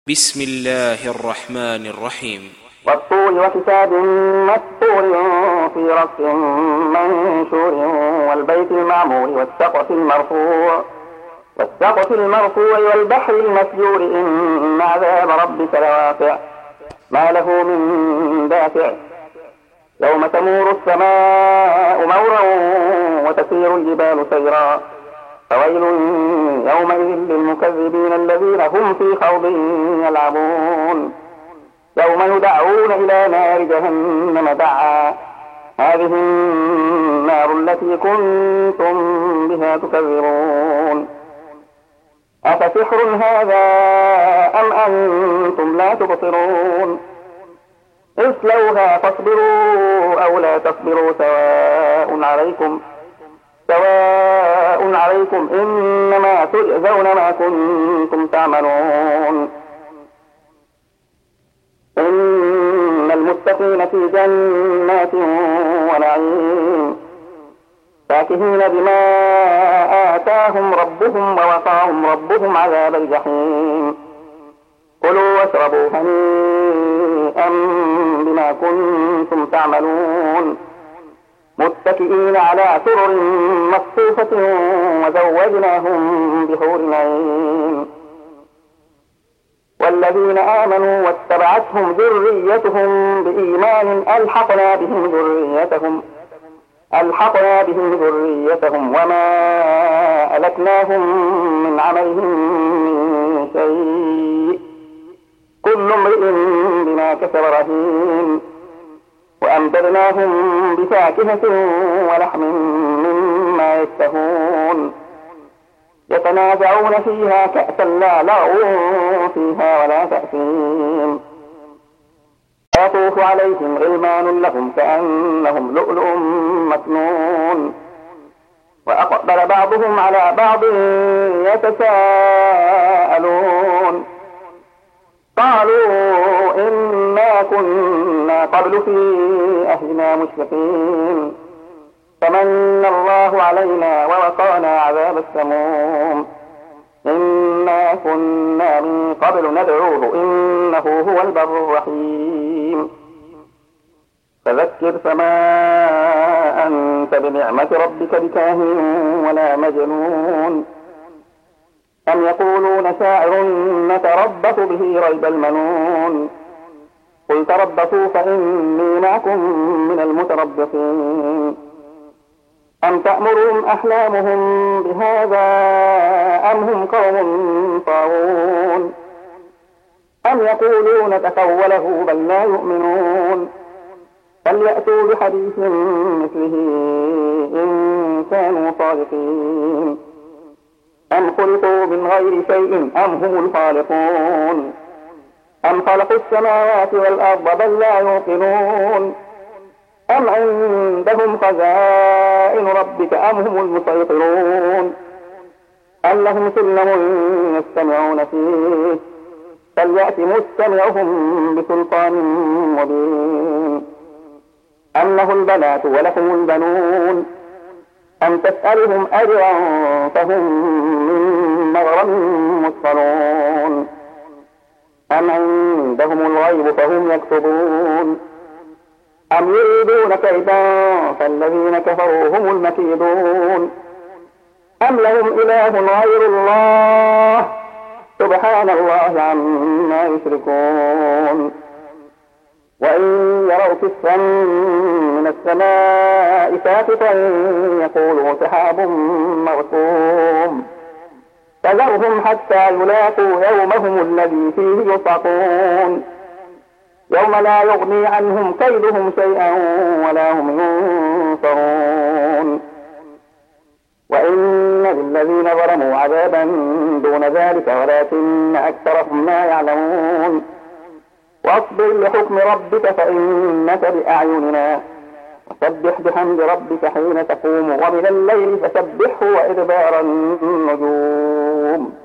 بسم الله الرحمن الرحيم. والطور وكتاب مسطور في رق منشور والبيت المعمور والسقف المرفوع والبحر المسجور إن عذاب ربك لواقع ما له من دافع يوم تمور السماء مورا وتسير الجبال سيرا فويل يومئذ للمكذبين الذين هم في خوض يلعبون يوم يدعون إلى نار جهنم دعا هذه النار التي كنتم بها تكذبون أفسحر هذا أم أنتم لا تبصرون اصلوها فاصبروا أو لا تصبروا سواء عليكم إنما تجزون ما كنتم تعملون إن المتقين في جنات ونعيم فاكهين بما آتاهم ربهم ووقاهم ربهم عذاب الجحيم كلوا واشربوا هنيئا بما كنتم تعملون متكئين على سرر مصفوفة وزوجناهم بحور عين والذين آمنوا واتبعتهم ذريتهم بإيمان ألحقنا بهم ذريتهم وما ألتناهم من عملهم من شيء كل امرئ بما كسب رهين وأمددناهم بفاكهة ولحم مما يشتهون يتنازعون فيها كأسا لا لغو فيها ولا تأثيم يطوف عليهم غلمان لهم كأنهم لؤلؤ مكنون وأقبل بعضهم على بعض يتساءلون قالوا إنا كنا قبل في أهلنا مشفقين فمن الله علينا ووقانا عذاب السموم إنا كنا من قبل ندعوه إنه هو البر الرحيم فذكر فما أنت بنعمة ربك بكاهن ولا مجنون أم يقولون شاعر نتربص به ريب المنون قل تربصوا فإني معكم من المتربصين أم تأمرهم أحلامهم بهذا أم هم قوم طاغون أم يقولون تقوله بل لا يؤمنون فليأتوا بحديث مثله إن كانوا صادقين أم خلقوا من غير شيء أم هم الخالقون أم خلقوا السماوات والأرض بل لا يوقنون أم عندهم خزائن ربك أم هم المسيطرون أم لهم سلم يستمعون فيه فليأت مستمعهم بسلطان مبين أم له البنات ولكم البنون أم تسألهم أجرا فهم من مغرم مثقلون أم عندهم الغيب فهم يكتبون أم يريدون كيدا فالذين كفروا هم المكيدون أم لهم إله غير الله سبحان الله عما يشركون وإن يروا كسفا من السماء ساقطا يقولوا سحاب مركوم فذرهم حتى يلاقوا يومهم الذي فيه يصعقون يوم لا يغني عنهم كيدهم شيئا ولا هم ينصرون وإن للذين ظلموا عذابا دون ذلك ولكن أكثرهم لا يعلمون واصبر لحكم ربك فإنك بأعيننا وسبح بحمد ربك حين تقوم ومن الليل فسبحه وإدبار النجوم